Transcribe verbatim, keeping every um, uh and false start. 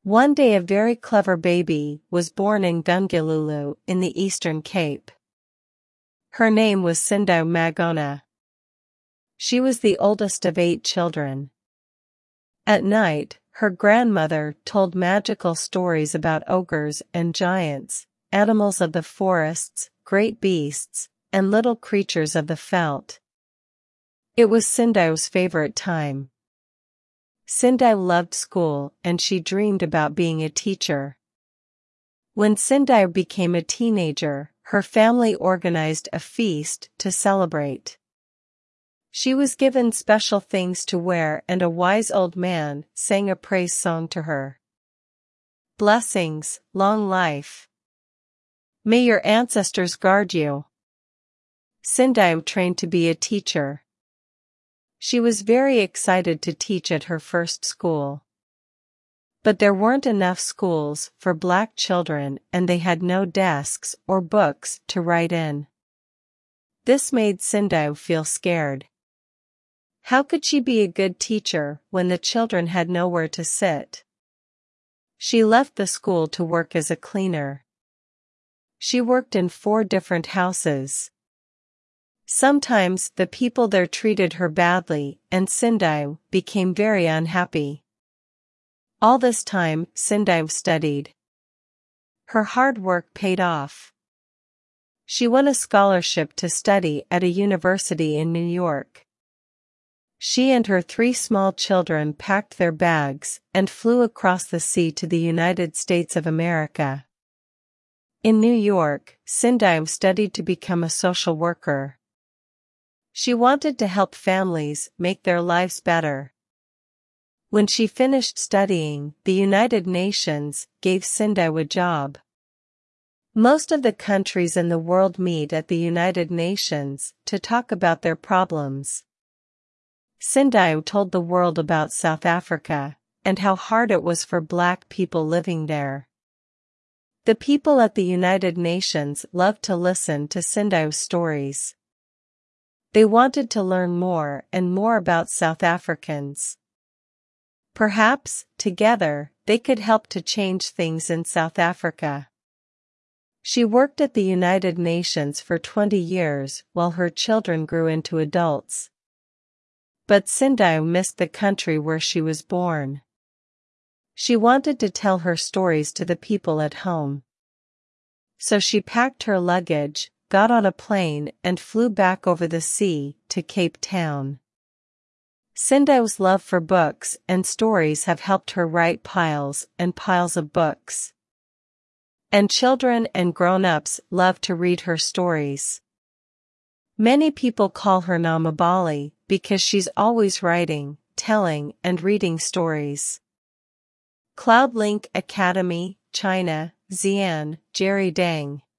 One day a very clever baby was born in Gungilulu in the Eastern Cape. Her name was Sindau Magona. She was the oldest of eight children. At night, her grandmother told magical stories about ogres and giants, animals of the forests, great beasts, and little creatures of the veldt. It was Sindau's favorite time. Sindau loved school and she dreamed about being a teacher. When Sindau became a teenager, her family organized a feast to celebrate. She was given special things to wear and a wise old man sang a praise song to her. Blessings, long life. May your ancestors guard you. Sindau trained to be a teacher. She was very excited to teach at her first school. But there weren't enough schools for black children and they had no desks or books to write in. This made Sindau feel scared. How could she be a good teacher when the children had nowhere to sit? She left the school to work as a cleaner. She worked in four different houses. Sometimes the people there treated her badly and Sindau became very unhappy. All this time, Sindau studied. Her hard work paid off. She won a scholarship to study at a university in New York. She and her three small children packed their bags and flew across the sea to the United States of America. In New York, Sindau studied to become a social worker. She wanted to help families make their lives better. When she finished studying, the United Nations gave Sindau a job. Most of the countries in the world meet at the United Nations to talk about their problems. Sindau told the world about South Africa and how hard it was for black people living there. The people at the United Nations loved to listen to Sindau's stories. They wanted to learn more and more about South Africans. Perhaps, together, they could help to change things in South Africa. She worked at the United Nations for twenty years while her children grew into adults. But Sindau missed the country where she was born. She wanted to tell her stories to the people at home. So she packed her luggage, got on a plane and flew back over the sea to Cape Town. Sindau's love for books and stories have helped her write piles and piles of books. And children and grown-ups love to read her stories. Many people call her Namabali because she's always writing, telling, and reading stories. CloudLink Academy, China, Xian, Jerry Dang.